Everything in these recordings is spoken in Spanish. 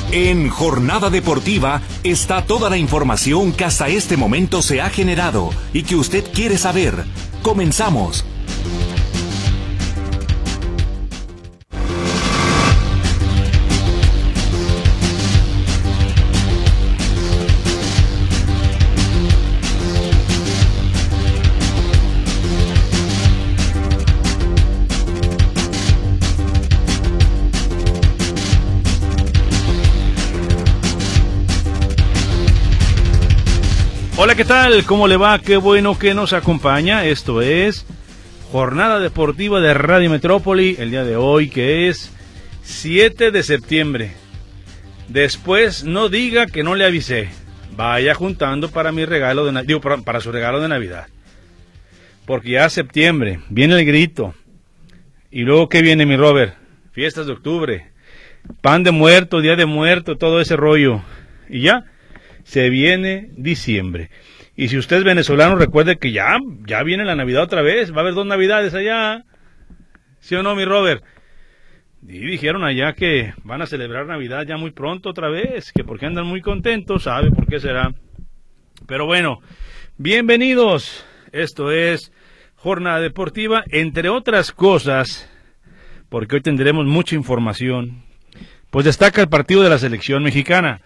En Jornada Deportiva está toda la información que hasta este momento se ha generado y que usted quiere saber. Comenzamos. Hola, ¿qué tal? ¿Cómo le va? Qué bueno que nos acompaña. Esto es Jornada Deportiva de Radio Metrópoli, el día de hoy, que es 7 de septiembre. Después no diga que no le avisé. Vaya juntando para mi regalo de para su regalo de Navidad. Porque ya es septiembre, viene el grito. Y luego, ¿qué viene, mi Robert? Fiestas de octubre, pan de muerto, día de muerto, todo ese rollo. Y ya se viene diciembre. Y si usted es venezolano, recuerde que ya viene la Navidad otra vez. Va a haber 2 Navidades allá. ¿Sí o no, mi Robert? Y dijeron allá que van a celebrar Navidad ya muy pronto otra vez, que porque andan muy contentos, sabe por qué será. Pero bueno, bienvenidos. Esto es Jornada Deportiva, entre otras cosas, porque hoy tendremos mucha información. Pues destaca el partido de la selección mexicana.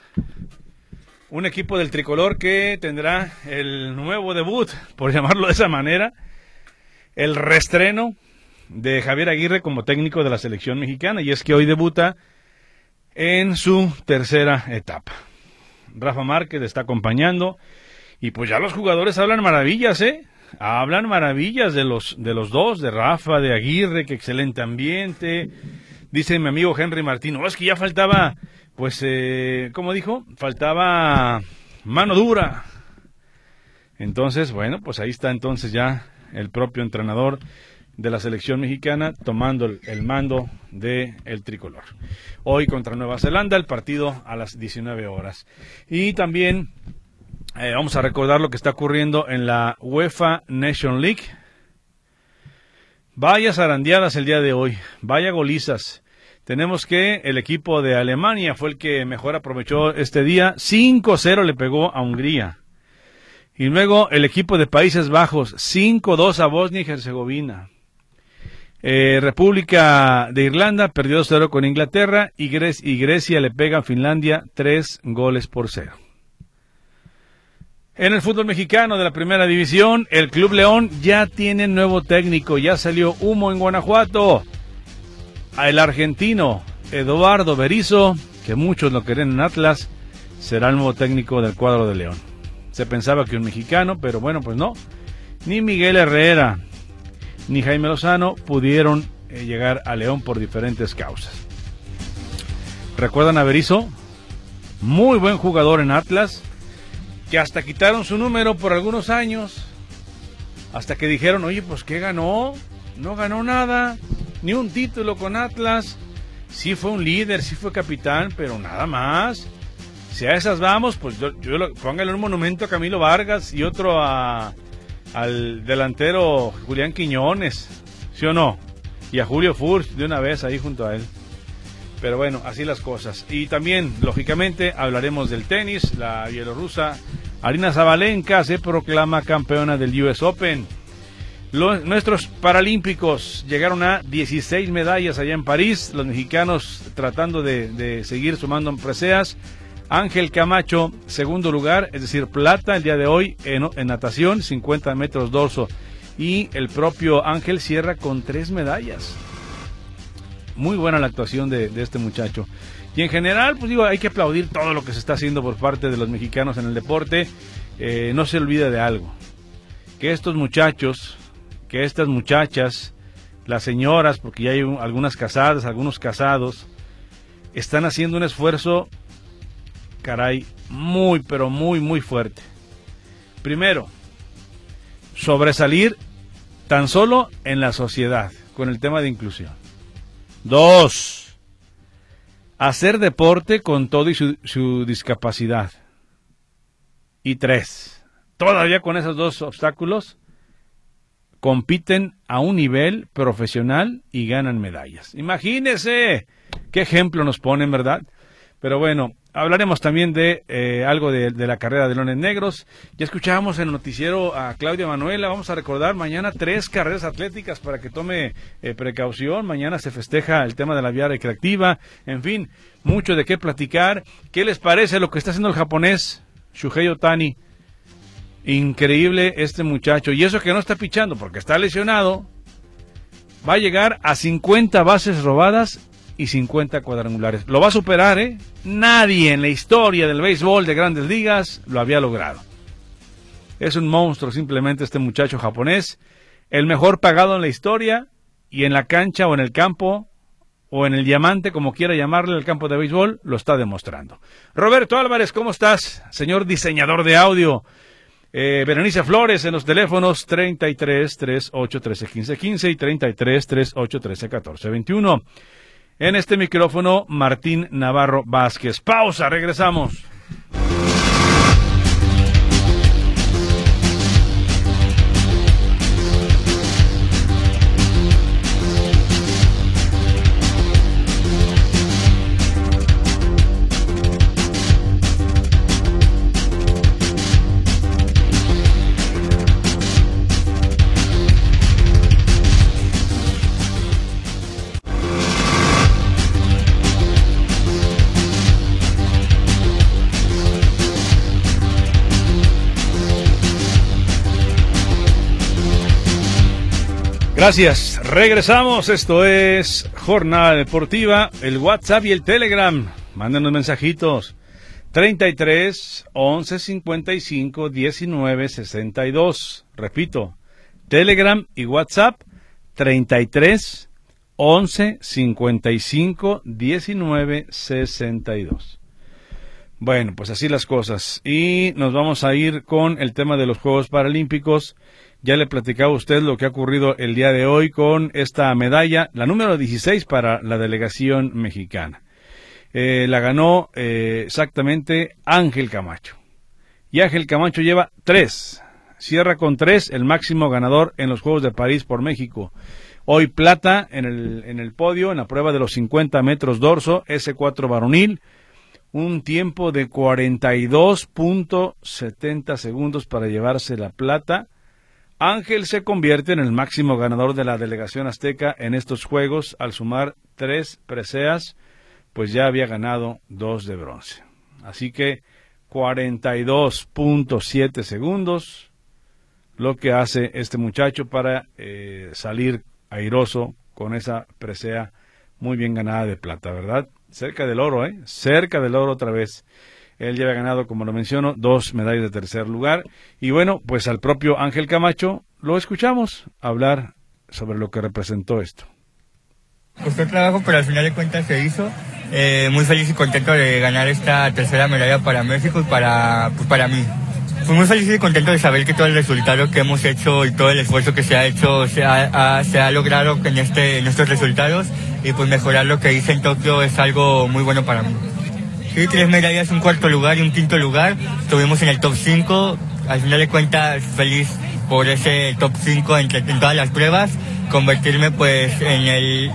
Un equipo del tricolor que tendrá el nuevo debut, por llamarlo de esa manera, el reestreno de Javier Aguirre como técnico de la selección mexicana, y es que hoy debuta en su tercera etapa. Rafa Márquez le está acompañando, y pues ya los jugadores hablan maravillas, hablan maravillas de los dos, de Rafa, de Aguirre, que excelente ambiente. Dice mi amigo Henry Martín, es que ya faltaba, pues, ¿cómo dijo? Faltaba mano dura. Entonces, bueno, pues ahí está entonces ya el propio entrenador de la selección mexicana tomando el mando del tricolor. Hoy contra Nueva Zelanda, el partido a las 19 horas. Y también vamos a recordar lo que está ocurriendo en la UEFA Nation League. Vaya zarandeadas el día de hoy, vaya golizas. Tenemos que el equipo de Alemania fue el que mejor aprovechó este día. 5-0 le pegó a Hungría. Y luego el equipo de Países Bajos, 5-2 a Bosnia y Herzegovina. República de Irlanda perdió 2-0 con Inglaterra y Grecia le pega a Finlandia 3-0. En el fútbol mexicano de la primera división, el Club León ya tiene nuevo técnico, ya salió humo en Guanajuato. El argentino Eduardo Berizzo, que muchos lo quieren en Atlas, será el nuevo técnico del cuadro de León. Se pensaba que un mexicano, pero bueno, pues no. Ni Miguel Herrera, ni Jaime Lozano pudieron llegar a León por diferentes causas. ¿Recuerdan a Berizzo? Muy buen jugador en Atlas, que hasta quitaron su número por algunos años, hasta que dijeron, oye, pues ¿qué ganó? No ganó nada. Ni un título con Atlas. Sí fue un líder, sí fue capitán, pero nada más. Si a esas vamos, pues póngale un monumento a Camilo Vargas y otro al delantero Julián Quiñones, ¿sí o no? Y a Julio Furch de una vez ahí junto a él. Pero bueno, así las cosas. Y también, lógicamente, hablaremos del tenis. La bielorrusa Aryna Sabalenka se proclama campeona del US Open. Nuestros paralímpicos llegaron a 16 medallas allá en París, los mexicanos tratando de seguir sumando preseas. Ángel Camacho, segundo lugar, es decir, plata el día de hoy en natación, 50 metros dorso. Y el propio Ángel cierra con 3 medallas. Muy buena la actuación de este muchacho. Y en general, pues digo, hay que aplaudir todo lo que se está haciendo por parte de los mexicanos en el deporte. No se olvida de algo, que estos muchachos, que estas muchachas, las señoras, porque ya hay algunas casadas, algunos casados, están haciendo un esfuerzo, caray, muy, pero muy, muy fuerte. Primero, sobresalir tan solo en la sociedad, con el tema de inclusión. 2, hacer deporte con todo y su discapacidad. Y 3, todavía con esos 2 obstáculos, compiten a un nivel profesional y ganan medallas. Imagínese qué ejemplo nos ponen, ¿verdad? Pero bueno, hablaremos también de algo de la carrera de Leones Negros. Ya escuchábamos en el noticiero a Claudia Manuela. Vamos a recordar mañana 3 carreras atléticas para que tome precaución. Mañana se festeja el tema de la vía recreativa. En fin, mucho de qué platicar. ¿Qué les parece lo que está haciendo el japonés Shuhei Ohtani? Increíble este muchacho. Y eso que no está pichando porque está lesionado. Va a llegar a 50 bases robadas y 50 cuadrangulares. Lo va a superar, ¿eh? Nadie en la historia del béisbol de Grandes Ligas lo había logrado. Es un monstruo simplemente este muchacho japonés. El mejor pagado en la historia, y en la cancha o en el campo o en el diamante, como quiera llamarle, el campo de béisbol, lo está demostrando. Roberto Álvarez, ¿cómo estás? Señor diseñador de audio. Berenice Flores en los teléfonos 33 38 13 15 15 y 33 38 13 14 21. En este micrófono, Martín Navarro Vázquez. Pausa, regresamos. Gracias, regresamos, esto es Jornada Deportiva, el WhatsApp y el Telegram, mándenos mensajitos, 33 11 55 19 62, repito, Telegram y WhatsApp, 33 11 55 19 62. Bueno, pues así las cosas, y nos vamos a ir con el tema de los Juegos Paralímpicos. Ya le platicaba a usted lo que ha ocurrido el día de hoy con esta medalla, la número 16 para la delegación mexicana. La ganó exactamente Ángel Camacho. Y Ángel Camacho lleva 3. Cierra con 3, el máximo ganador en los Juegos de París por México. Hoy plata en el podio, en la prueba de los 50 metros dorso, S4 varonil. Un tiempo de 42.70 segundos para llevarse la plata. Ángel se convierte en el máximo ganador de la delegación azteca en estos Juegos al sumar 3 preseas, pues ya había ganado 2 de bronce. Así que 42.7 segundos, lo que hace este muchacho para salir airoso con esa presea muy bien ganada de plata, ¿verdad? Cerca del oro, cerca del oro otra vez. Él ya había ganado, como lo menciono, 2 medallas de tercer lugar. Y bueno, pues al propio Ángel Camacho lo escuchamos hablar sobre lo que representó esto. Costó trabajo, pero al final de cuentas se hizo. Muy feliz y contento de ganar esta tercera medalla para México y para mí. Pues muy feliz y contento de saber que todo el resultado que hemos hecho y todo el esfuerzo que se ha hecho se ha logrado en estos resultados, y pues mejorar lo que hice en Tokio es algo muy bueno para mí. Sí, 3 medallas, un cuarto lugar y un quinto lugar. Estuvimos en el top 5. Al final de cuentas, feliz por ese top 5 en todas las pruebas. Convertirme pues en el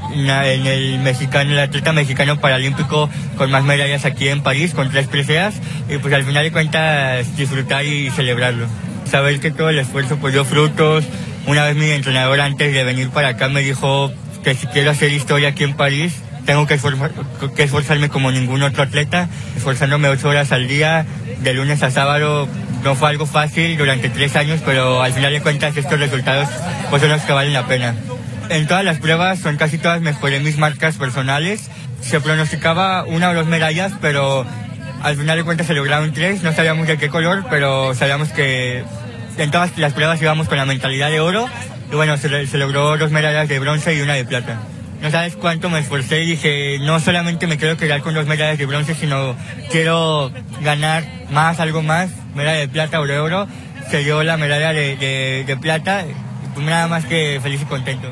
atleta mexicano paralímpico con más medallas aquí en París, con 3 preseas. Y pues al final de cuentas, disfrutar y celebrarlo. Saber que todo el esfuerzo pues dio frutos. Una vez mi entrenador, antes de venir para acá, me dijo que si quiero hacer historia aquí en París, tengo que esforzarme como ningún otro atleta, esforzándome 8 horas al día, de lunes a sábado. No fue algo fácil durante 3 años, pero al final de cuentas estos resultados pues son los que valen la pena. En todas las pruebas, son casi todas, mejoré mis marcas personales. Se pronosticaba 1 o 2 medallas, pero al final de cuentas se lograron 3. No sabíamos de qué color, pero sabíamos que en todas las pruebas íbamos con la mentalidad de oro. Y bueno, se logró 2 medallas de bronce y 1 de plata. No sabes cuánto me esforcé y dije, no solamente me quiero quedar con 2 medallas de bronce, sino quiero ganar más, algo más, medalla de plata o de oro. Se dio la medalla de plata, y pues nada más que feliz y contento.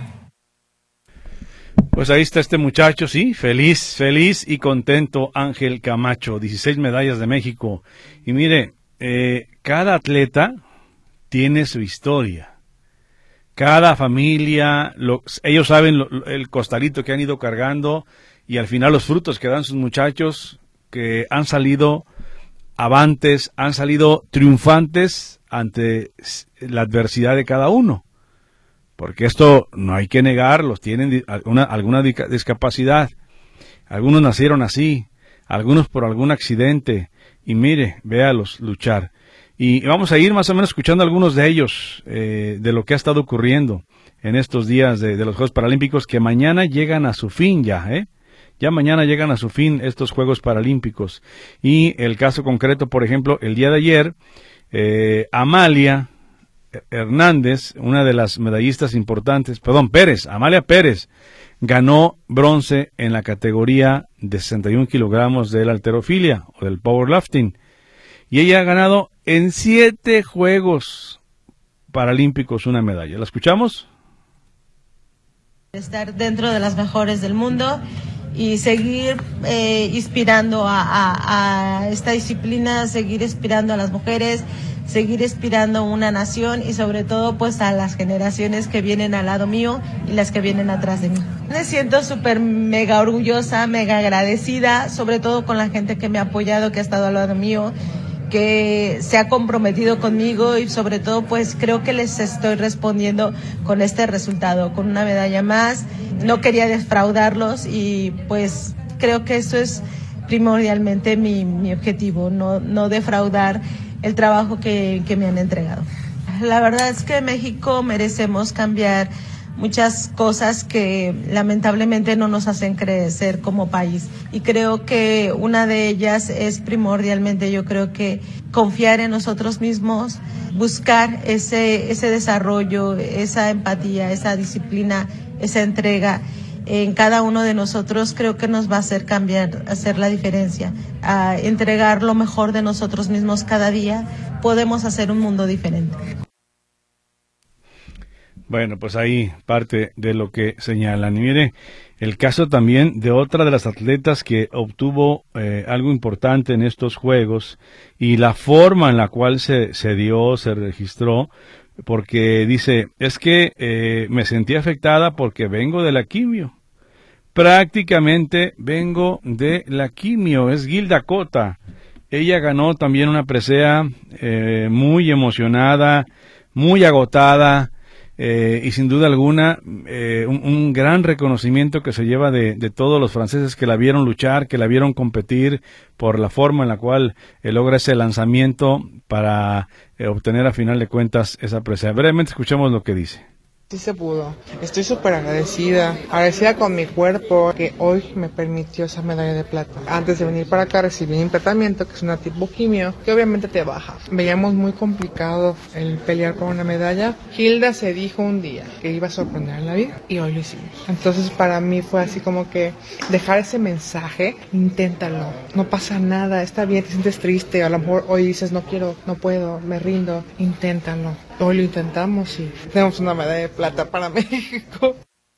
Pues ahí está este muchacho, sí, feliz y contento, Ángel Camacho, 16 medallas de México. Y mire, cada atleta tiene su historia. Cada familia, ellos saben el costalito que han ido cargando, y al final los frutos que dan sus muchachos, que han salido avantes, han salido triunfantes ante la adversidad de cada uno. Porque esto no hay que negarlos, tienen alguna discapacidad. Algunos nacieron así, algunos por algún accidente. Y mire, véalos luchar. Y vamos a ir más o menos escuchando algunos de ellos, de lo que ha estado ocurriendo en estos días de los Juegos Paralímpicos, que mañana llegan a su fin ya, Ya mañana llegan a su fin estos Juegos Paralímpicos. Y el caso concreto, por ejemplo, el día de ayer, Amalia Hernández, una de las medallistas importantes, Amalia Pérez, ganó bronce en la categoría de 61 kilogramos de la halterofilia o del powerlifting. Y ella ha ganado en 7 Juegos Paralímpicos una medalla. ¿La escuchamos? Estar dentro de las mejores del mundo y seguir inspirando a esta disciplina, seguir inspirando a las mujeres, seguir inspirando a una nación y sobre todo pues a las generaciones que vienen al lado mío y las que vienen atrás de mí. Me siento súper mega orgullosa, mega agradecida, sobre todo con la gente que me ha apoyado, que ha estado al lado mío, que se ha comprometido conmigo y sobre todo pues creo que les estoy respondiendo con este resultado, con una medalla más. No quería defraudarlos y pues creo que eso es primordialmente mi objetivo, no defraudar el trabajo que me han entregado. La verdad es que en México merecemos cambiar muchas cosas que lamentablemente no nos hacen crecer como país. Y creo que una de ellas es primordialmente, yo creo que confiar en nosotros mismos, buscar ese desarrollo, esa empatía, esa disciplina, esa entrega en cada uno de nosotros, creo que nos va a hacer cambiar, hacer la diferencia. A entregar lo mejor de nosotros mismos cada día, podemos hacer un mundo diferente. Bueno, pues ahí parte de lo que señalan. Y mire, el caso también de otra de las atletas que obtuvo algo importante en estos Juegos y la forma en la cual se registró, porque dice, es que me sentí afectada porque vengo de la quimio. Prácticamente vengo de la quimio. Es Gilda Cota. Ella ganó también una presea muy emocionada, muy agotada, y sin duda alguna un gran reconocimiento que se lleva de todos los franceses que la vieron luchar, que la vieron competir por la forma en la cual logra ese lanzamiento para obtener a final de cuentas esa presea. Brevemente escuchemos lo que dice. Sí se pudo. Estoy súper agradecida con mi cuerpo que hoy me permitió esa medalla de plata. Antes de venir para acá recibí un tratamiento que es una tipo quimio, que obviamente te baja. Veíamos muy complicado el pelear por una medalla. Gilda se dijo un día que iba a sorprender en la vida y hoy lo hicimos. Entonces para mí fue así como que dejar ese mensaje, inténtalo, no pasa nada, está bien, te sientes triste, a lo mejor hoy dices no quiero, no puedo, me rindo, inténtalo. Hoy lo intentamos y tenemos una medalla de plata para México.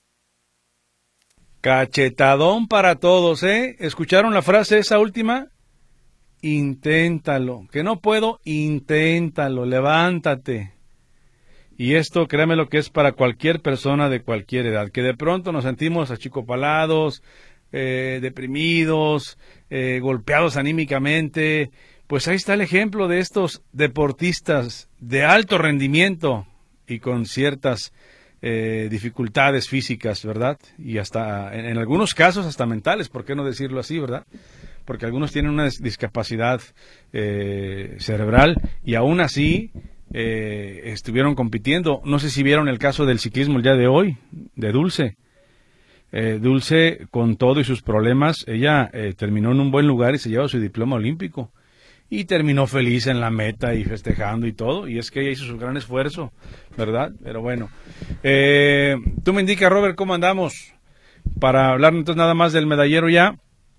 Cachetadón para todos, ¿eh? ¿Escucharon la frase esa última? Inténtalo. Que no puedo, inténtalo, levántate. Y esto, créame lo que es para cualquier persona de cualquier edad, que de pronto nos sentimos achicopalados, deprimidos, golpeados anímicamente. Pues ahí está el ejemplo de estos deportistas de alto rendimiento y con ciertas dificultades físicas, ¿verdad? Y hasta, en algunos casos, hasta mentales, ¿por qué no decirlo así, verdad? Porque algunos tienen una discapacidad cerebral y aún así estuvieron compitiendo. No sé si vieron el caso del ciclismo el día de hoy, de Dulce. Dulce, con todo y sus problemas, ella terminó en un buen lugar y se lleva su diploma olímpico. Y terminó feliz en la meta y festejando y todo. Y es que ella hizo su gran esfuerzo, ¿verdad? Pero bueno. Tú me indicas, Robert, cómo andamos. Para hablar entonces nada más del medallero ya.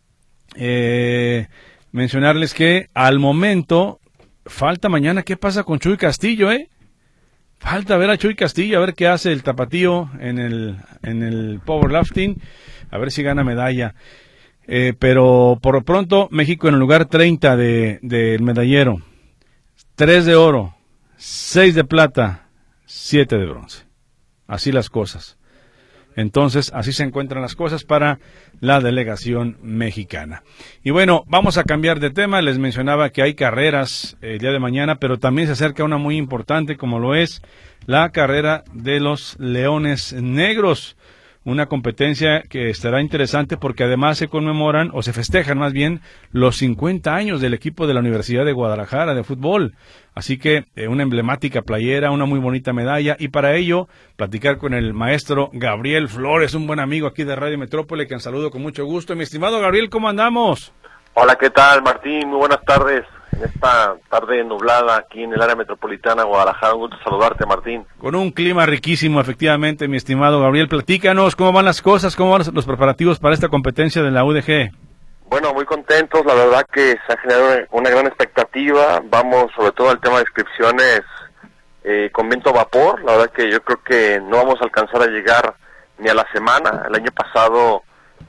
Mencionarles que al momento falta mañana qué pasa con Chuy Castillo, Falta ver a Chuy Castillo, a ver qué hace el tapatío en el powerlifting. A ver si gana medalla. Pero por lo pronto México en el lugar 30 del medallero, 3 de oro, 6 de plata, 7 de bronce. Así las cosas. Entonces, así se encuentran las cosas para la delegación mexicana. Y bueno, vamos a cambiar de tema. Les mencionaba que hay carreras el día de mañana, pero también se acerca una muy importante, como lo es la carrera de los Leones Negros. Una competencia que estará interesante porque además se conmemoran, o se festejan más bien, los 50 años del equipo de la Universidad de Guadalajara de fútbol. Así que una emblemática playera, una muy bonita medalla, y para ello platicar con el maestro Gabriel Flores, un buen amigo aquí de Radio Metrópoli, que saludo con mucho gusto. Mi estimado Gabriel, ¿cómo andamos? Hola, ¿qué tal, Martín? Muy buenas tardes. En esta tarde nublada aquí en el área metropolitana de Guadalajara, un gusto saludarte, Martín. Con un clima riquísimo, efectivamente, mi estimado Gabriel. Platícanos, ¿cómo van las cosas? ¿Cómo van los preparativos para esta competencia de la UDG? Bueno, muy contentos, la verdad que se ha generado una gran expectativa. Vamos sobre todo al tema de inscripciones con viento a vapor. La verdad que yo creo que no vamos a alcanzar a llegar ni a la semana. El año pasado,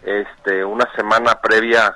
una semana previa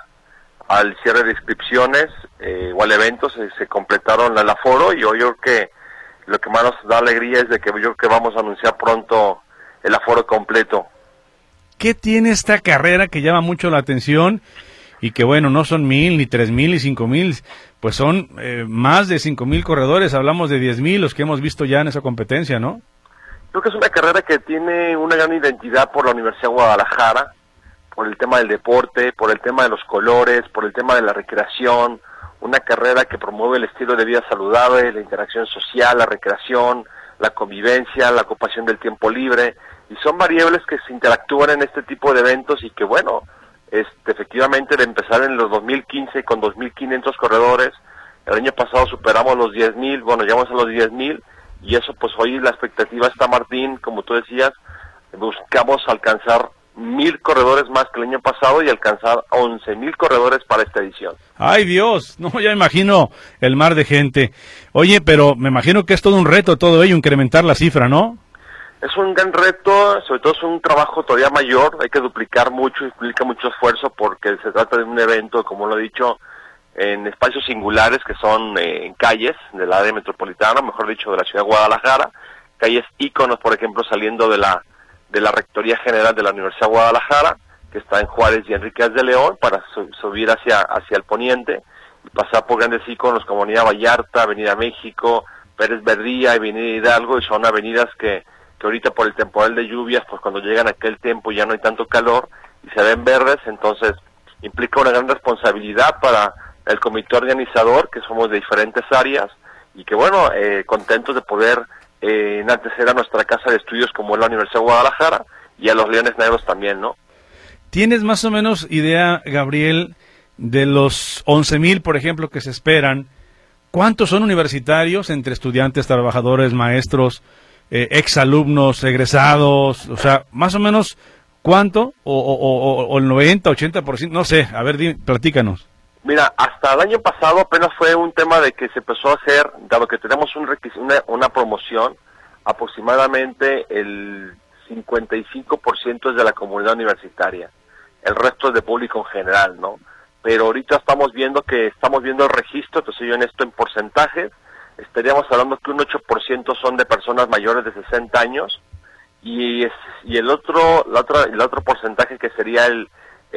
al cierre de inscripciones o al evento se completaron el aforo, y hoy yo creo que lo que más nos da alegría es de que yo creo que vamos a anunciar pronto el aforo completo. ¿Qué tiene esta carrera que llama mucho la atención? Y que bueno, no son 1,000, ni 3,000, ni 5,000, pues son más de 5,000 corredores, hablamos de 10,000 los que hemos visto ya en esa competencia, ¿no? Creo que es una carrera que tiene una gran identidad por la Universidad de Guadalajara, por el tema del deporte, por el tema de los colores, por el tema de la recreación, una carrera que promueve el estilo de vida saludable, la interacción social, la recreación, la convivencia, la ocupación del tiempo libre, y son variables que se interactúan en este tipo de eventos y que bueno, efectivamente de empezar en los 2015 con 2,500 corredores, el año pasado superamos los 10,000, bueno, llegamos a los 10,000, y eso pues hoy la expectativa está, Martín, como tú decías, buscamos alcanzar 1,000 corredores más que el año pasado y alcanzar 11,000 corredores para esta edición. ¡Ay, Dios! No, ya imagino el mar de gente. Oye, pero me imagino que es todo un reto todo ello, incrementar la cifra, ¿no? Es un gran reto, sobre todo es un trabajo todavía mayor, hay que duplicar mucho, implica mucho esfuerzo porque se trata de un evento, como lo he dicho, en espacios singulares que son en calles del área metropolitana, mejor dicho, de la ciudad de Guadalajara, calles íconos, por ejemplo, saliendo de la Rectoría General de la Universidad de Guadalajara, que está en Juárez y Enríquez de León, para subir hacia el poniente y pasar por grandes íconos como Avenida Vallarta, Avenida México, Pérez Verdía, Avenida Hidalgo, y son avenidas que ahorita por el temporal de lluvias, pues cuando llegan aquel tiempo ya no hay tanto calor y se ven verdes, entonces implica una gran responsabilidad para el comité organizador, que somos de diferentes áreas, y que bueno, contentos de poder enaltecer a nuestra casa de estudios como es la Universidad de Guadalajara, y a los Leones Negros también, ¿no? ¿Tienes más o menos idea, Gabriel, de los 11,000, por ejemplo, que se esperan? ¿Cuántos son universitarios, entre estudiantes, trabajadores, maestros, exalumnos, egresados? O sea, más o menos, ¿cuánto? O el 90, 80%, no sé, a ver, platícanos. Mira, hasta el año pasado apenas fue un tema de que se empezó a hacer, dado que tenemos una promoción, aproximadamente el 55% es de la comunidad universitaria, el resto es de público en general, ¿no? Pero ahorita estamos viendo el registro, entonces yo en esto en porcentajes, estaríamos hablando que un 8% son de personas mayores de 60 años, y el otro porcentaje, que sería el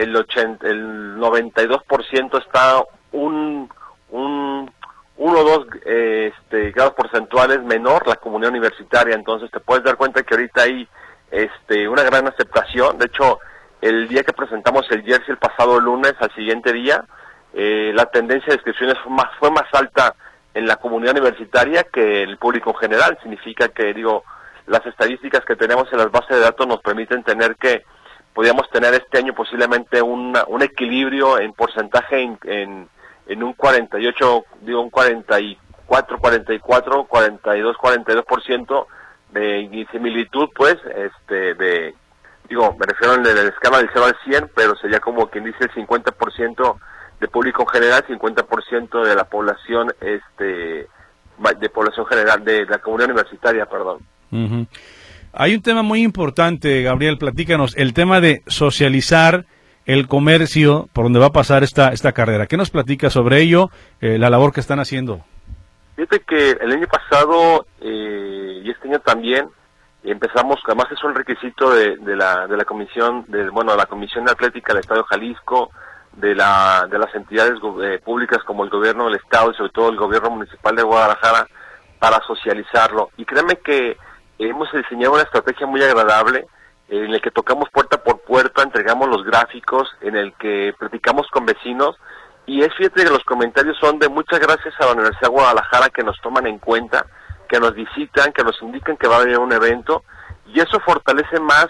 92%, está uno o dos grados porcentuales menor la comunidad universitaria. Entonces te puedes dar cuenta que ahorita hay una gran aceptación. De hecho, el día que presentamos el jersey el pasado lunes, al siguiente día, la tendencia de inscripciones fue más alta en la comunidad universitaria que el público en general. Significa que, las estadísticas que tenemos en las bases de datos nos permiten podríamos tener este año posiblemente un equilibrio en porcentaje en un 48, un 44, 42, 42% de similitud, pues, me refiero en la escala del 0 al 100, pero sería como quien dice el 50% de público en general, 50% de la población, de población general, de la comunidad universitaria, perdón. Uh-huh. Hay un tema muy importante, Gabriel, platícanos, el tema de socializar el comercio por donde va a pasar esta carrera. ¿Qué nos platica sobre ello, la labor que están haciendo? Fíjate que el año pasado y este año también y empezamos, además es un requisito de la comisión, la Comisión Atlética del Estado de Jalisco, de las entidades públicas como el gobierno del Estado y sobre todo el gobierno municipal de Guadalajara, para socializarlo. Y créanme que hemos diseñado una estrategia muy agradable, en el que tocamos puerta por puerta, entregamos los gráficos, en el que platicamos con vecinos, y fíjate que los comentarios son de muchas gracias a la Universidad de Guadalajara, que nos toman en cuenta, que nos visitan, que nos indican que va a haber un evento, y eso fortalece más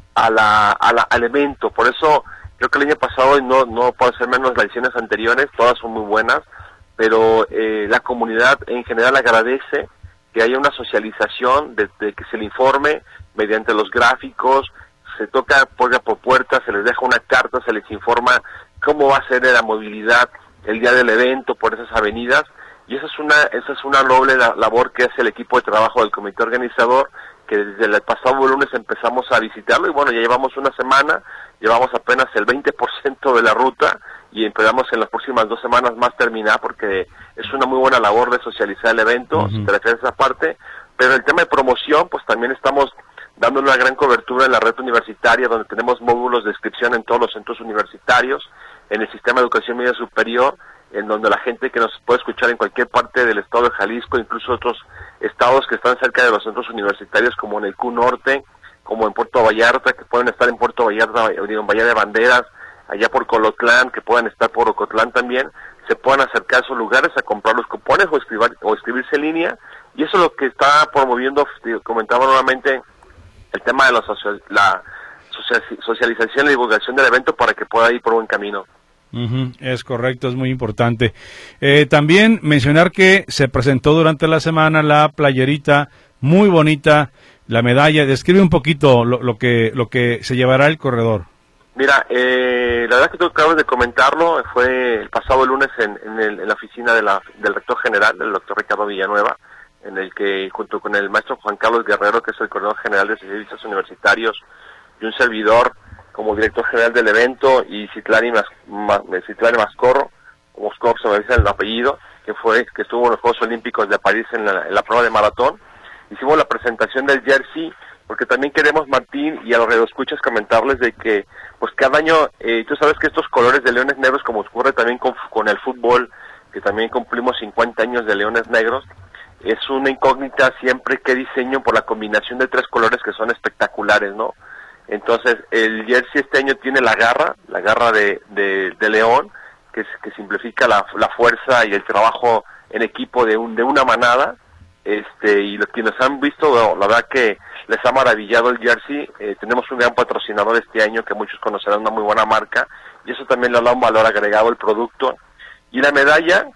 al evento. Por eso creo que el año pasado, y no puedo ser menos las ediciones anteriores, todas son muy buenas, pero la comunidad en general agradece que haya una socialización, de que se le informe mediante los gráficos, se toca puerta por puerta, se les deja una carta, se les informa cómo va a ser la movilidad el día del evento por esas avenidas, y esa es una noble labor que hace el equipo de trabajo del comité organizador, que desde el pasado lunes empezamos a visitarlo, y bueno, ya llevamos una semana, llevamos apenas el 20% de la ruta, y esperamos en las próximas 2 semanas más terminar, porque es una muy buena labor de socializar el evento, si te refieres a esa parte. Pero el tema de promoción, pues también estamos dando una gran cobertura en la red universitaria, donde tenemos módulos de inscripción en todos los centros universitarios, en el sistema de educación media superior, en donde la gente que nos puede escuchar en cualquier parte del estado de Jalisco, incluso otros estados que están cerca de los centros universitarios, como en el Q Norte, como en Puerto Vallarta, que pueden estar en Puerto Vallarta, en Bahía de Banderas, allá por Colotlán, que puedan estar por Ocotlán también, se puedan acercar a esos lugares a comprar los cupones o escribirse en línea, y eso es lo que está promoviendo, comentaba nuevamente, el tema de la socialización y divulgación del evento para que pueda ir por buen camino. Es correcto, es muy importante. También mencionar que se presentó durante la semana la playerita muy bonita, la medalla. Describe un poquito lo que se llevará el corredor. Mira, la verdad que tú acabas de comentarlo, fue el pasado lunes en la oficina del rector general, del doctor Ricardo Villanueva, en el que junto con el maestro Juan Carlos Guerrero, que es el coordinador general de servicios universitarios, y un servidor como director general del evento, y Citlali Mascorro, Moscor se me dice el apellido, que estuvo en los Juegos Olímpicos de París en la prueba de maratón. Hicimos la presentación del jersey, porque también queremos, Martín, y a los radioescuchas comentarles de que pues cada año, tú sabes que estos colores de leones negros, como ocurre también con el fútbol, que también cumplimos 50 años de leones negros, es una incógnita siempre qué diseño por la combinación de 3 colores que son espectaculares, ¿no? Entonces, el jersey este año tiene la garra de león, que simplifica la fuerza y el trabajo en equipo de una manada, y los quienes han visto, la verdad que les ha maravillado el jersey. Tenemos un gran patrocinador este año que muchos conocerán, una muy buena marca, y eso también le da un valor agregado al producto. Y la medalla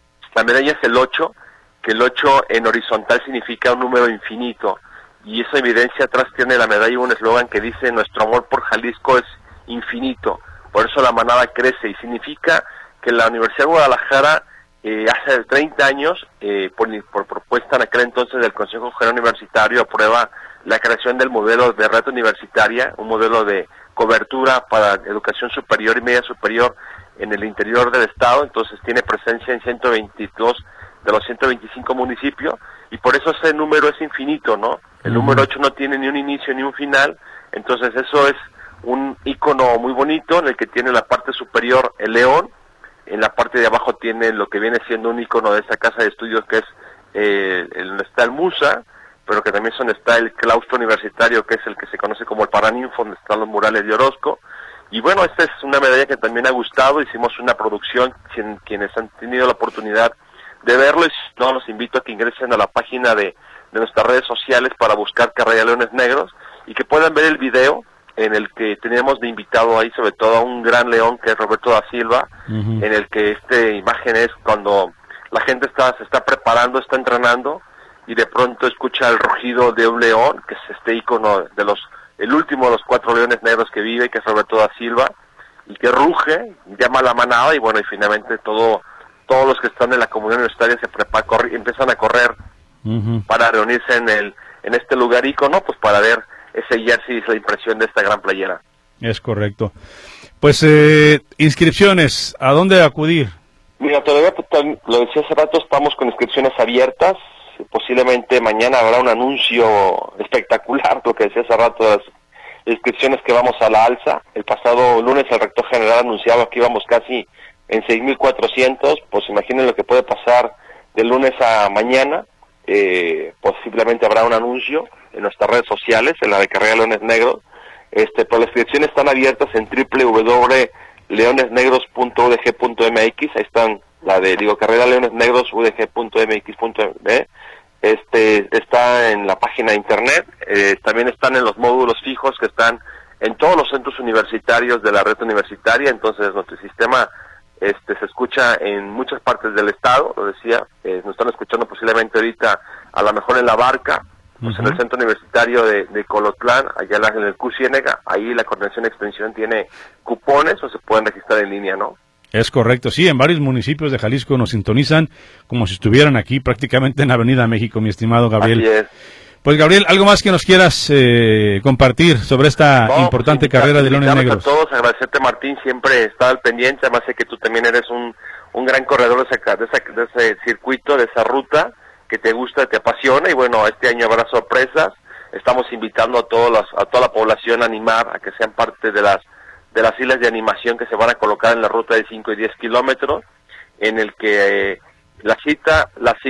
es el 8, que el 8 en horizontal significa un número infinito, y esa evidencia atrás tiene la medalla un eslogan que dice: nuestro amor por Jalisco es infinito, por eso la manada crece, y significa que la Universidad de Guadalajara hace 30 años, por propuesta en aquel entonces del Consejo General Universitario, aprueba la creación del modelo de red universitaria, un modelo de cobertura para educación superior y media superior en el interior del estado. Entonces tiene presencia en 122 de los 125 municipios, y por eso ese número es infinito, ¿no? El número 8 no tiene ni un inicio ni un final. Entonces eso es un icono muy bonito, en el que tiene la parte superior el león, en la parte de abajo tiene lo que viene siendo un icono de esa casa de estudios, que es donde está el Musa, pero que también es donde está el claustro universitario, que es el que se conoce como el Paraninfo, donde están los murales de Orozco. Y bueno, esta es una medalla que también ha gustado. Hicimos una producción, quienes han tenido la oportunidad de verlo, y si no, los invito a que ingresen a la página de nuestras redes sociales para buscar Carrera de Leones Negros, y que puedan ver el video en el que tenemos de invitado ahí sobre todo a un gran león, que es Roberto da Silva, en el que imagen es cuando la gente se está preparando, está entrenando, y de pronto escucha el rugido de un león, que es este ícono el último de los 4 leones negros que vive, que es Roberto da Silva, y que ruge, llama a la manada, y bueno, y finalmente todos los que están en la comunidad universitaria empiezan a correr para reunirse en este lugar ícono, pues para ver ese jersey y la impresión de esta gran playera. Es correcto. Pues inscripciones, ¿a dónde acudir? Mira, todavía, lo decía hace rato, estamos con inscripciones abiertas. posiblemente mañana habrá un anuncio espectacular, lo que decía hace rato, las inscripciones que vamos a la alza. El pasado lunes el rector general anunciaba que íbamos casi en 6,400, pues imaginen lo que puede pasar de lunes a mañana. Posiblemente habrá un anuncio en nuestras redes sociales, en la de Carrera Leones Negros, pero las inscripciones están abiertas en www.leonesnegros.udg.mx, ahí están, Carrera Leones Negros, udg.mx.b, está en la página de internet, también están en los módulos fijos que están en todos los centros universitarios de la red universitaria. Entonces nuestro sistema se escucha en muchas partes del estado, lo decía, nos están escuchando posiblemente ahorita, a lo mejor en La Barca, pues en el centro universitario de Colotlán, allá en el Q Ciénega, ahí la Coordinación de Extensión tiene cupones o se pueden registrar en línea, ¿no? Es correcto, sí, en varios municipios de Jalisco nos sintonizan como si estuvieran aquí prácticamente en Avenida México, mi estimado Gabriel. Así es. Pues Gabriel, ¿algo más que nos quieras compartir sobre esta importante carrera de Leones Negros? A todos, agradecerte, Martín, siempre estar al pendiente, además sé que tú también eres un gran corredor de ese circuito, de esa ruta que te gusta, te apasiona, y bueno, este año habrá sorpresas. Estamos invitando a toda la población a animar, a que sean parte de las islas de animación que se van a colocar en la ruta de 5 y 10 kilómetros, en el que la cita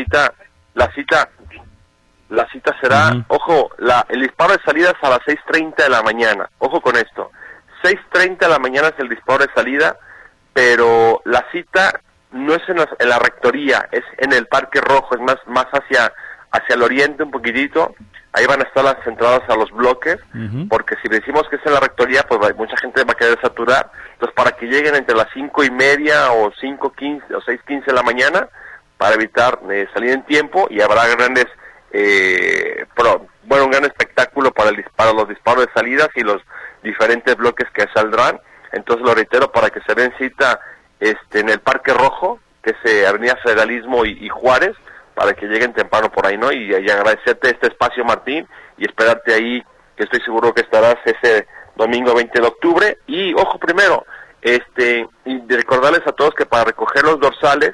será, ojo, el disparo de salida es a las 6:30 de la mañana, ojo con esto, 6:30 de la mañana es el disparo de salida, pero la cita no es en la rectoría, es en el Parque Rojo, es más hacia el oriente un poquitito. Ahí van a estar las entradas a los bloques, porque si decimos que es en la rectoría, pues mucha gente va a querer saturar. Entonces, para que lleguen entre las 5:30 o 5:15 o 6:15 de la mañana, para evitar salir en tiempo, y habrá un gran espectáculo para los disparos de salidas y los diferentes bloques que saldrán. Entonces, lo reitero, para que se den cita en el Parque Rojo, que es Avenida Federalismo y Juárez, para que lleguen temprano por ahí, ¿no? Y agradecerte este espacio, Martín, y esperarte ahí, que estoy seguro que estarás ese domingo 20 de octubre. Y, ojo, primero, y recordarles a todos que para recoger los dorsales,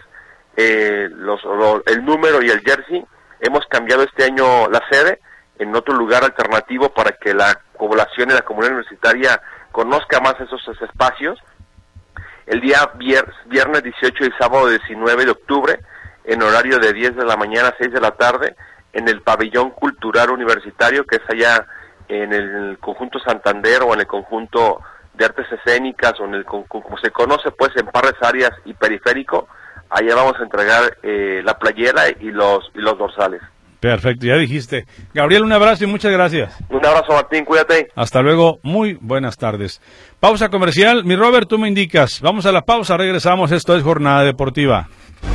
el número y el jersey, hemos cambiado este año la sede en otro lugar alternativo para que la población y la comunidad universitaria conozca más esos espacios. El día viernes 18 y sábado 19 de octubre, en horario de 10 de la mañana a 6 de la tarde, en el Pabellón Cultural Universitario, que es allá en el Conjunto Santander, o en el Conjunto de Artes Escénicas, o como se conoce, pues, en Parres Arias y Periférico. Allá vamos a entregar la playera y los dorsales. Perfecto, ya dijiste. Gabriel, un abrazo y muchas gracias. Un abrazo, Martín, cuídate. Hasta luego, muy buenas tardes. Pausa comercial. Mi Robert, tú me indicas. Vamos a la pausa, regresamos. Esto es Jornada Deportiva.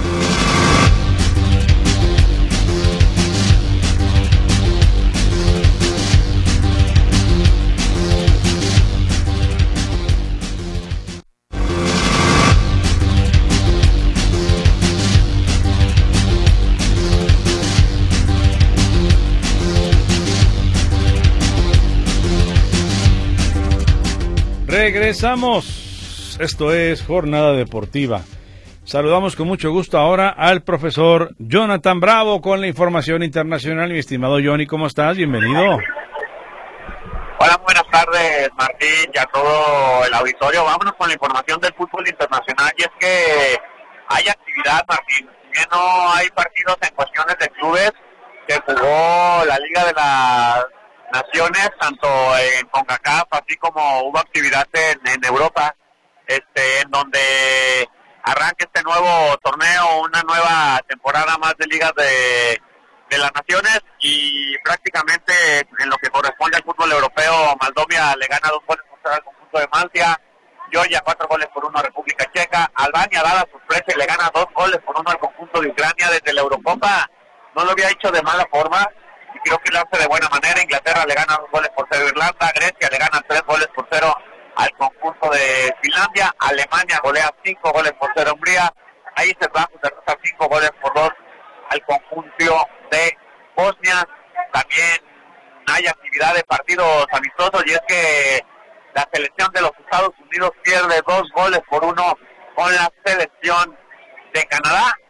Regresamos. Esto es Jornada Deportiva. Saludamos con mucho gusto ahora al profesor Jonathan Bravo con la información internacional. Mi estimado Johnny, ¿cómo estás? Bienvenido. Hola, buenas tardes, Martín, y a todo el auditorio. Vámonos con la información del fútbol internacional. Y es que hay actividad, Martín. Si bien no hay partidos en cuestiones de clubes, que jugó la Liga de las Naciones, tanto en CONCACAF, así como hubo actividad en Europa, en donde arranca este nuevo torneo, una nueva temporada más de ligas de las naciones, y prácticamente en lo que corresponde al fútbol europeo, Moldavia le gana 2-0 al conjunto de Malta, Georgia 4-1 a República Checa, Albania da la sorpresa y le gana 2-1 al conjunto de Ucrania. Desde la Eurocopa no lo había hecho de mala forma, y creo que lo hace de buena manera. Inglaterra le gana 2-0 a Irlanda, Grecia le gana 3-0 al conjunto de Finlandia, Alemania golea 5-0 a Hungría, Países Bajos derrota 5-2 al conjunto de Bosnia. También hay actividad de partidos amistosos, y es que la selección de los Estados Unidos pierde 2-1 con la selección de Canadá.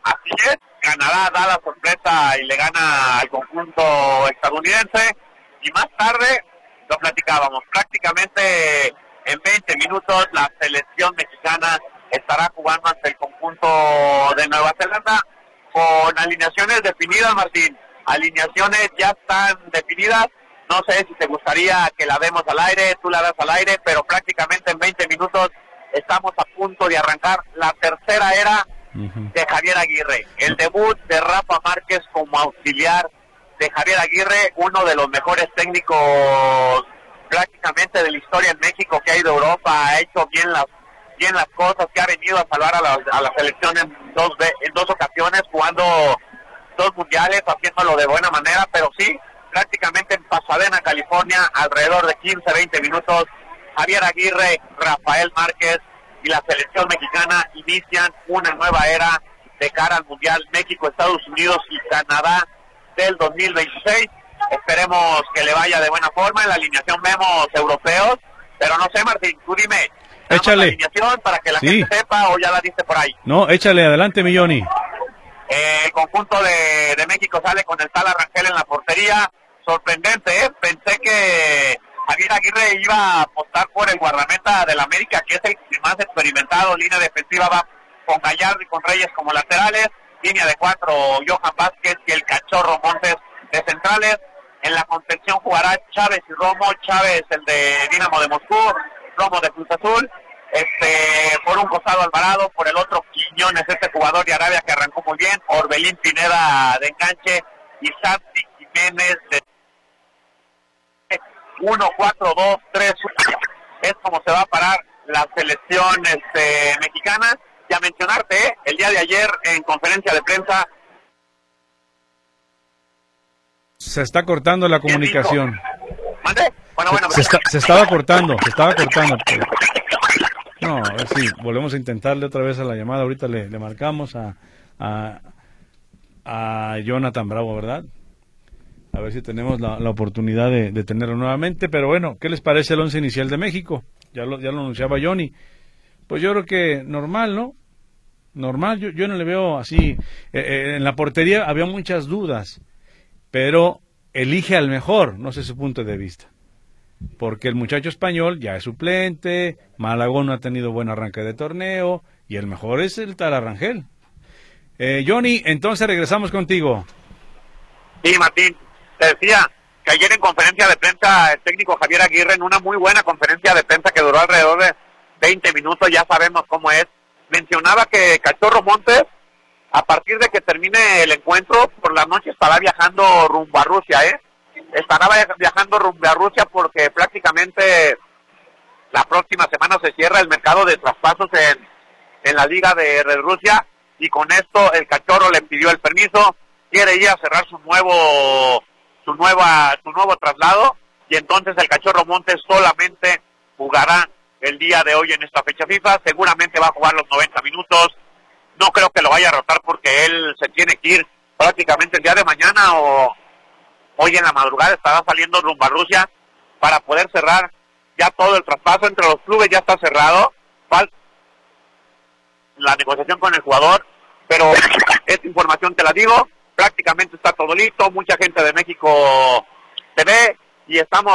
Así es, Canadá da la sorpresa y le gana al conjunto estadounidense. Y más tarde, lo platicábamos, prácticamente en 20 minutos la selección mexicana estará jugando ante el conjunto de Nueva Zelanda con alineaciones definidas, Martín. Alineaciones ya están definidas. No sé si te gustaría que la demos al aire, tú la das al aire, pero prácticamente en 20 minutos estamos a punto de arrancar la tercera era de Javier Aguirre. El debut de Rafa Márquez como auxiliar de Javier Aguirre, uno de los mejores técnicos prácticamente de la historia en México, que ha ido a Europa, ha hecho bien las cosas, que ha venido a salvar a la selección en dos ocasiones, jugando 2 mundiales, haciéndolo de buena manera, pero sí, prácticamente en Pasadena, California, alrededor de 15-20 minutos, Javier Aguirre, Rafael Márquez y la selección mexicana inician una nueva era de cara al Mundial México, Estados Unidos y Canadá del 2026. Esperemos que le vaya de buena forma. En la alineación vemos europeos, pero no sé, Martín, tú dime. Échale. La alineación para que la gente sepa, o ya la diste por ahí. No, échale, adelante, Milloni. El conjunto de México sale con el tal Arrangel en la portería. Sorprendente, ¿eh? Pensé que Javier Aguirre iba a apostar por el guardameta del América, que es el más experimentado. Línea defensiva va con Gallardo y con Reyes como laterales. Línea de 4, Johan Vázquez y el Cachorro Montes de centrales. En la contención jugará Chávez y Romo. Chávez, el de Dinamo de Moscú, Romo de Cruz Azul. Por un costado Alvarado, por el otro Quiñones, este jugador de Arabia que arrancó muy bien. Orbelín Pineda de enganche y Santi Jiménez de 1-4-2-3. Es como se va a parar la selección mexicana. Y a mencionarte, el día de ayer en conferencia de prensa se está cortando la comunicación. ¿Mande? Bueno. Se estaba cortando. No, a ver si volvemos a intentarle otra vez a la llamada. Ahorita le marcamos a Jonathan Bravo, ¿verdad? A ver si tenemos la oportunidad de tenerlo nuevamente. Pero bueno, ¿qué les parece el once inicial de México? Ya lo anunciaba Johnny. Pues yo creo que normal, ¿no? Normal, yo no le veo así. En la portería había muchas dudas, pero elige al mejor, no sé su punto de vista. Porque el muchacho español ya es suplente, Malagón no ha tenido buen arranque de torneo, y el mejor es el tal Arrangel. Johnny, entonces regresamos contigo. Sí, Martín, te decía que ayer en conferencia de prensa el técnico Javier Aguirre, en una muy buena conferencia de prensa que duró alrededor de 20 minutos, ya sabemos cómo es, mencionaba que Cachorro Montes, a partir de que termine el encuentro, por la noche estará viajando rumbo a Rusia, estará viajando rumbo a Rusia porque prácticamente la próxima semana se cierra el mercado de traspasos en la Liga de Rusia, y con esto el Cachorro le pidió el permiso, quiere ir a cerrar su nuevo traslado, y entonces el Cachorro Montes solamente jugará el día de hoy en esta fecha FIFA. Seguramente va a jugar los 90 minutos. No creo que lo vaya a rotar porque él se tiene que ir prácticamente el día de mañana o hoy en la madrugada. Estará saliendo rumbo a Rusia para poder cerrar ya todo el traspaso entre los clubes. Ya está cerrado, falta la negociación con el jugador, pero esta información te la digo, prácticamente está todo listo. Mucha gente de México se ve y estamos.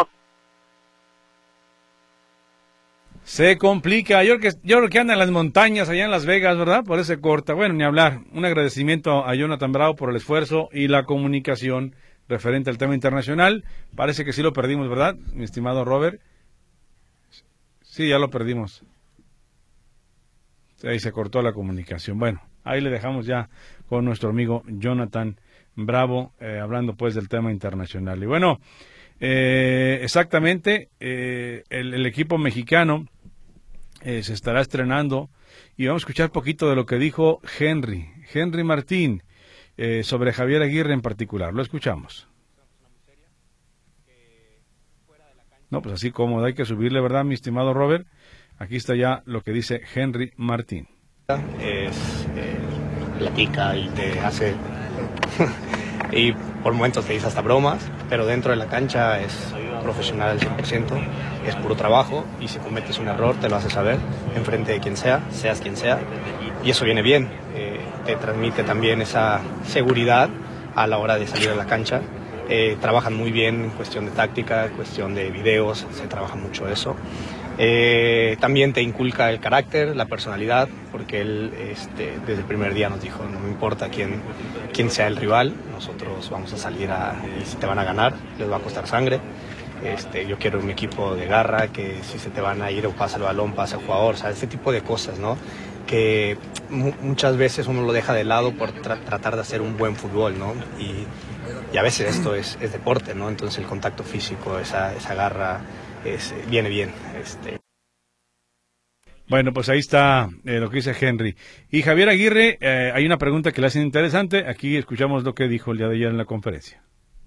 Se complica, yo creo que anda en las montañas allá en Las Vegas, ¿verdad? Por eso se corta. Bueno, ni hablar. Un agradecimiento a Jonathan Bravo por el esfuerzo y la comunicación referente al tema internacional. Parece que sí lo perdimos, ¿verdad, mi estimado Robert? Sí, ya lo perdimos. Ahí se cortó la comunicación. Bueno, ahí le dejamos ya con nuestro amigo Jonathan Bravo, hablando pues del tema internacional. Y bueno, exactamente, el equipo mexicano se estará estrenando y vamos a escuchar poquito de lo que dijo Henry Martín sobre Javier Aguirre en particular. Lo escuchamos. No, pues así cómodo, hay que subirle, ¿verdad, mi estimado Robert? Aquí está ya lo que dice Henry Martín. Platica y te hace y por momentos te dice hasta bromas, pero dentro de la cancha es profesional al 100%, es puro trabajo, y si cometes un error te lo hace saber enfrente de quien sea, seas quien sea, y eso viene bien. te transmite también esa seguridad a la hora de salir a la cancha. Trabajan muy bien en cuestión de táctica, en cuestión de videos, se trabaja mucho eso. También te inculca el carácter, la personalidad, porque él desde el primer día nos dijo, no me importa quién sea el rival, nosotros vamos a salir y si te van a ganar, les va a costar sangre. Yo quiero un equipo de garra, que si se te van a ir o pasa el balón, pasa el jugador, o sea, este tipo de cosas, ¿no? Que muchas veces uno lo deja de lado por tratar de hacer un buen fútbol, ¿no? Y a veces esto es deporte, ¿no? Entonces el contacto físico, esa garra, viene bien. Bueno, pues ahí está lo que dice Henry. Y Javier Aguirre, hay una pregunta que le hacen interesante. Aquí escuchamos lo que dijo el día de ayer en la conferencia.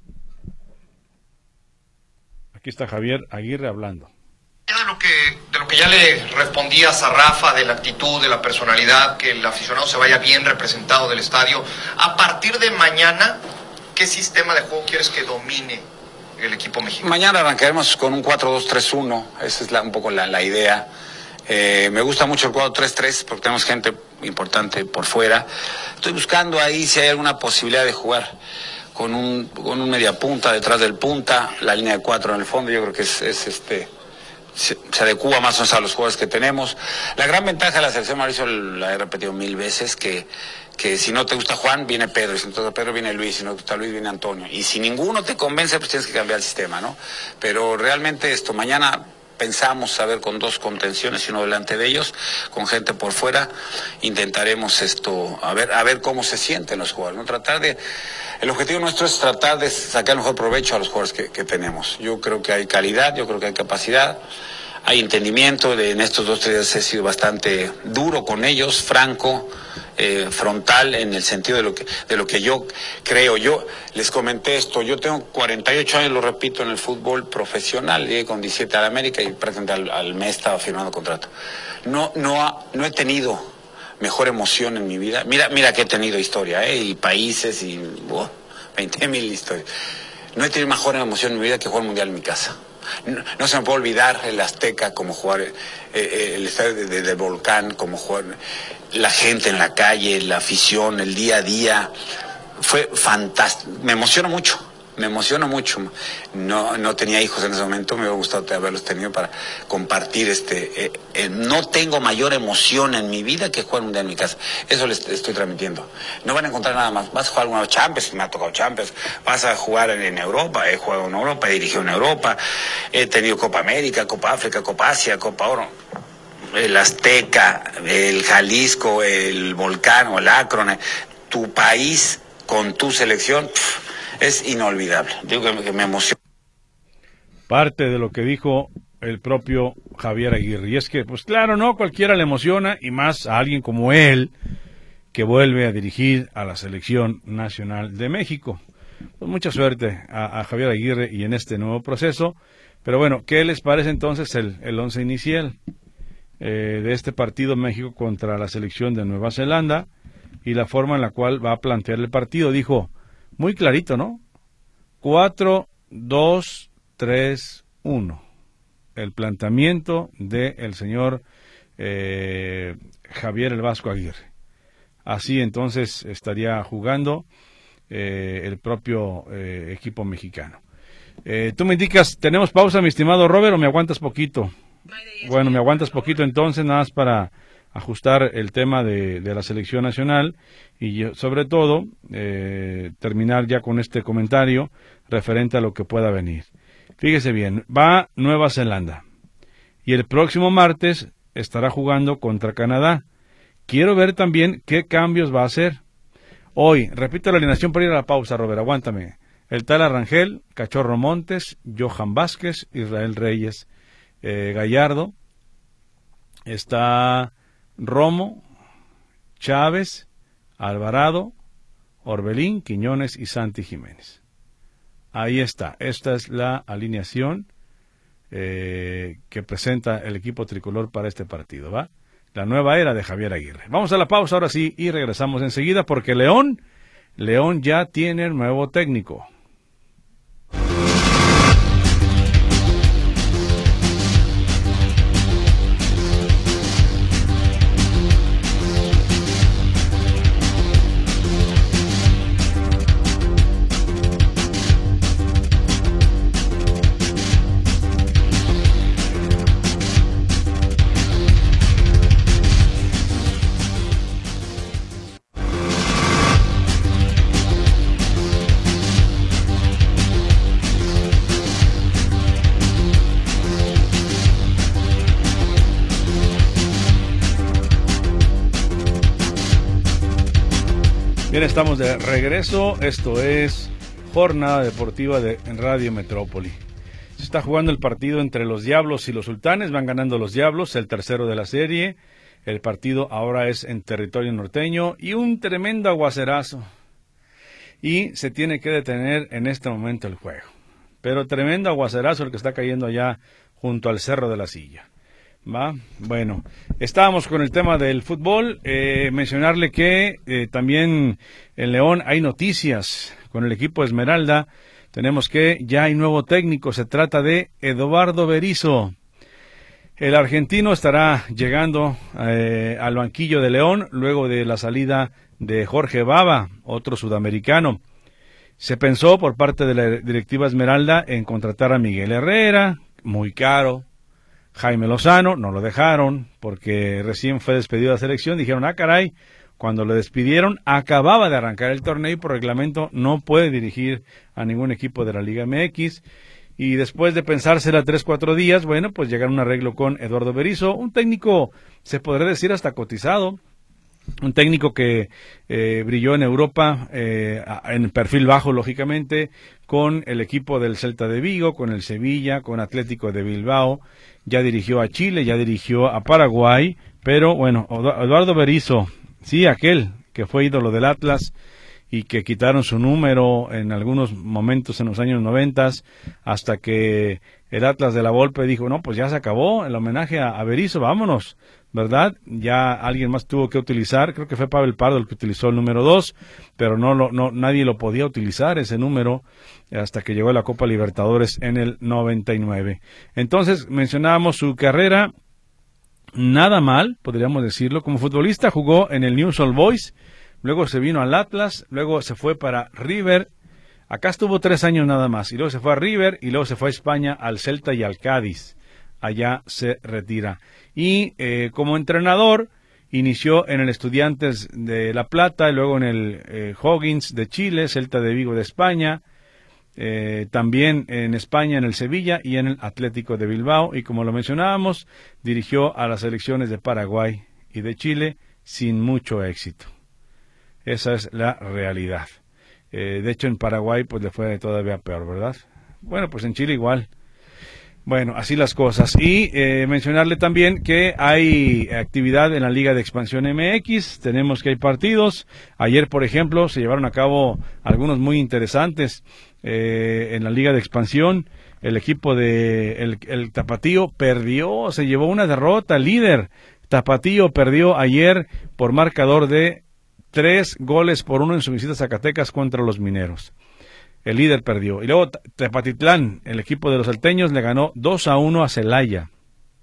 Aquí está Javier Aguirre hablando. De lo que ya le respondías a Rafa, de la actitud, de la personalidad, que el aficionado se vaya bien representado del estadio. A partir de mañana, ¿qué sistema de juego quieres que domine el equipo mexicano? Mañana arrancaremos con un 4-2-3-1, esa es un poco la idea. Me gusta mucho el 4-3-3 porque tenemos gente importante por fuera. Estoy buscando ahí si hay alguna posibilidad de jugar con un media punta detrás del punta, la línea de 4 en el fondo. Yo creo que se adecúa más o menos a los jugadores que tenemos. La gran ventaja de la selección, Mauricio, la he repetido 1000 veces, que si no te gusta Juan, viene Pedro, y si no te gusta Pedro, viene Luis, si no te gusta Luis, viene Antonio. Y si ninguno te convence, pues tienes que cambiar el sistema, ¿no? Pero realmente mañana pensamos con 2 contenciones y uno delante de ellos, con gente por fuera, intentaremos a ver cómo se sienten los jugadores, ¿no? El objetivo nuestro es tratar de sacar el mejor provecho a los jugadores que tenemos. Yo creo que hay calidad, yo creo que hay capacidad, hay entendimiento. En estos 2-3 días he sido bastante duro con ellos, franco, frontal, en el sentido de lo que yo creo. Yo les comenté esto, yo tengo 48 años, lo repito, en el fútbol profesional, llegué con 17 a la América y prácticamente al mes estaba firmando contrato. No he tenido mejor emoción en mi vida. Mira que he tenido historia, y países y 20.000 historias. No he tenido mejor emoción en mi vida que jugar mundial en mi casa. No se me puede olvidar el Azteca, como jugar el estadio del Volcán, como jugar la gente en la calle, la afición, el día a día. Fue fantástico. Me emociona mucho. No tenía hijos en ese momento, me hubiera gustado haberlos tenido para compartir no tengo mayor emoción en mi vida que jugar un día en mi casa. Eso les estoy transmitiendo. No van a encontrar nada más. Vas a jugar alguna Champions, me ha tocado Champions. Vas a jugar en Europa, he jugado en Europa, he dirigido en Europa, he tenido Copa América, Copa África, Copa Asia, Copa Oro. El Azteca, el Jalisco, el Volcán o el Akron, tu país con tu selección, es inolvidable. Digo que me emociona. Parte de lo que dijo el propio Javier Aguirre. Y es que, pues claro, no cualquiera le emociona, y más a alguien como él, que vuelve a dirigir a la Selección Nacional de México. Pues mucha suerte a Javier Aguirre y en este nuevo proceso. Pero bueno, ¿qué les parece entonces el once inicial de este partido México contra la selección de Nueva Zelanda y la forma en la cual va a plantear el partido? Dijo muy clarito, ¿no? 4-2-3-1. El planteamiento del señor Javier el Vasco Aguirre. Así entonces estaría jugando el propio equipo mexicano. Tú me indicas, ¿tenemos pausa, mi estimado Robert, o me aguantas poquito? Bueno, me aguantas poquito entonces, nada más para ajustar el tema de la selección nacional y sobre todo terminar ya con este comentario referente a lo que pueda venir. Fíjese bien, va Nueva Zelanda y el próximo martes estará jugando contra Canadá. Quiero ver también qué cambios va a hacer. Hoy, repito la alineación para ir a la pausa, Robert, aguántame. El Tala Rangel, Cachorro Montes, Johan Vázquez, Israel Reyes, Gallardo, está Romo, Chávez, Alvarado, Orbelín, Quiñones y Santi Jiménez. Ahí está, esta es la alineación que presenta el equipo tricolor para este partido, ¿va? La nueva era de Javier Aguirre. Vamos a la pausa ahora sí y regresamos enseguida porque León ya tiene nuevo técnico. Bien, estamos de regreso. Esto es Jornada Deportiva de Radio Metrópoli. Se está jugando el partido entre los Diablos y los Sultanes. Van ganando los Diablos, el tercero de la serie. El partido ahora es en territorio norteño y un tremendo aguacerazo. Y se tiene que detener en este momento el juego. Pero tremendo aguacerazo el que está cayendo allá junto al Cerro de la Silla. ¿Va? Bueno, estábamos con el tema del fútbol. Mencionarle que también en León hay noticias con el equipo Esmeralda. Tenemos que ya hay nuevo técnico. Se trata de Eduardo Berizzo. El argentino estará llegando al banquillo de León luego de la salida de Jorge Baba, otro sudamericano. Se pensó por parte de la directiva Esmeralda en contratar a Miguel Herrera, muy caro. Jaime Lozano, no lo dejaron porque recién fue despedido de la selección. Dijeron, caray, cuando lo despidieron acababa de arrancar el torneo y por reglamento no puede dirigir a ningún equipo de la Liga MX. Y después de pensársela 3-4 días, bueno, pues llegaron a un arreglo con Eduardo Berizzo, un técnico, se podría decir hasta cotizado, un técnico que brilló en Europa, en perfil bajo, lógicamente, con el equipo del Celta de Vigo, con el Sevilla, con Atlético de Bilbao, ya dirigió a Chile, ya dirigió a Paraguay, pero bueno, Eduardo Berizzo, sí, aquel que fue ídolo del Atlas y que quitaron su número en algunos momentos en los años 90, hasta que el Atlas de la Volpe dijo, no, pues ya se acabó el homenaje a Berizzo, vámonos, ¿verdad? Ya alguien más tuvo que utilizar, creo que fue Pavel Pardo el que utilizó el número 2, pero nadie lo podía utilizar ese número hasta que llegó a la Copa Libertadores en el 99. Entonces, mencionábamos su carrera, nada mal, podríamos decirlo, como futbolista jugó en el Newell's Old Boys, luego se vino al Atlas, luego se fue para River, acá estuvo 3 años nada más, y luego se fue a River, y luego se fue a España al Celta y al Cádiz, allá se retira. Y como entrenador inició en el Estudiantes de La Plata, y luego en el O'Higgins de Chile, Celta de Vigo de España, también en España en el Sevilla y en el Atlético de Bilbao, y como lo mencionábamos, dirigió a las selecciones de Paraguay y de Chile sin mucho éxito. Esa es la realidad. De hecho en Paraguay pues le fue todavía peor, ¿verdad? Bueno, pues en Chile igual. Bueno, así las cosas. Y mencionarle también que hay actividad en la Liga de Expansión MX. Tenemos que hay partidos. Ayer, por ejemplo, se llevaron a cabo algunos muy interesantes en la Liga de Expansión. El equipo de el Tapatío perdió, se llevó una derrota, líder. Tapatío perdió ayer por marcador de 3-1 en su visita a Zacatecas contra los Mineros. El líder perdió. Y luego Tepatitlán, el equipo de los salteños, le ganó 2-1 a Celaya.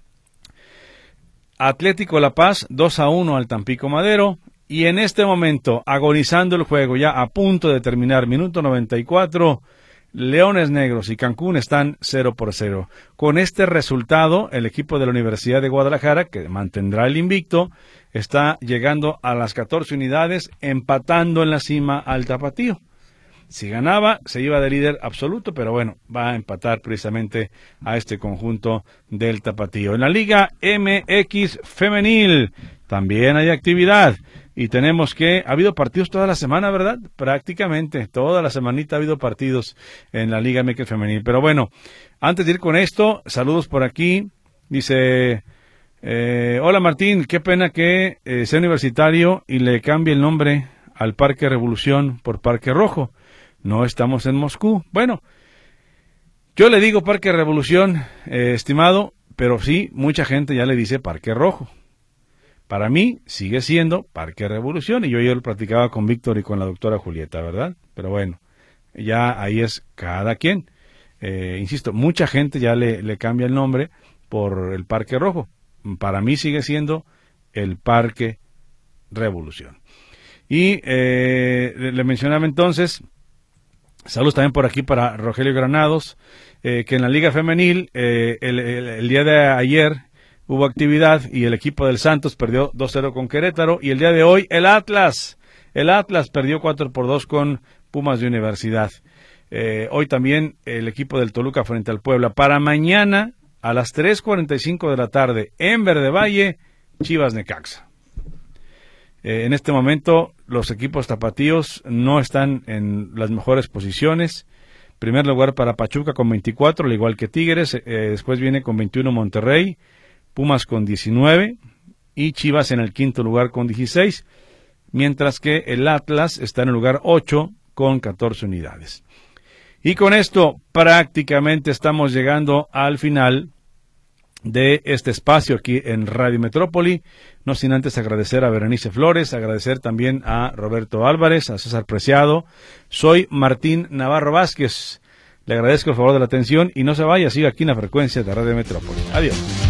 Atlético La Paz, 2-1 al Tampico Madero. Y en este momento, agonizando el juego, ya a punto de terminar, minuto 94, Leones Negros y Cancún están 0-0. Con este resultado, el equipo de la Universidad de Guadalajara, que mantendrá el invicto, está llegando a las 14 unidades, empatando en la cima al Tapatío. Si ganaba, se iba de líder absoluto, pero bueno, va a empatar precisamente a este conjunto del Tapatío. En la Liga MX Femenil también hay actividad y tenemos que, ha habido partidos toda la semana, ¿verdad? Prácticamente toda la semanita ha habido partidos en la Liga MX Femenil. Pero bueno, antes de ir con esto, saludos por aquí. Dice, hola Martín, qué pena que sea universitario y le cambie el nombre al Parque Revolución por Parque Rojo. No estamos en Moscú. Bueno, yo le digo Parque Revolución, estimado, pero sí, mucha gente ya le dice Parque Rojo. Para mí sigue siendo Parque Revolución, y yo lo platicaba con Víctor y con la doctora Julieta, ¿verdad? Pero bueno, ya ahí es cada quien. Insisto, mucha gente ya le cambia el nombre por el Parque Rojo. Para mí sigue siendo el Parque Revolución. Y le mencionaba entonces, saludos también por aquí para Rogelio Granados, que en la Liga Femenil el día de ayer hubo actividad y el equipo del Santos perdió 2-0 con Querétaro, y el día de hoy el Atlas perdió 4-2 con Pumas de Universidad. Hoy también el equipo del Toluca frente al Puebla. Para mañana a las 3:45 de la tarde en Verde Valle, Chivas Necaxa. En este momento los equipos tapatíos no están en las mejores posiciones. Primer lugar para Pachuca con 24, al igual que Tigres. Después viene con 21 Monterrey, Pumas con 19 y Chivas en el quinto lugar con 16, mientras que el Atlas está en el lugar 8 con 14 unidades. Y con esto prácticamente estamos llegando al final de este espacio aquí en Radio Metrópoli, no sin antes agradecer a Berenice Flores, agradecer también a Roberto Álvarez, a César Preciado. Soy Martín Navarro Vázquez, le agradezco el favor de la atención y no se vaya, siga aquí en la frecuencia de Radio Metrópoli. Adiós.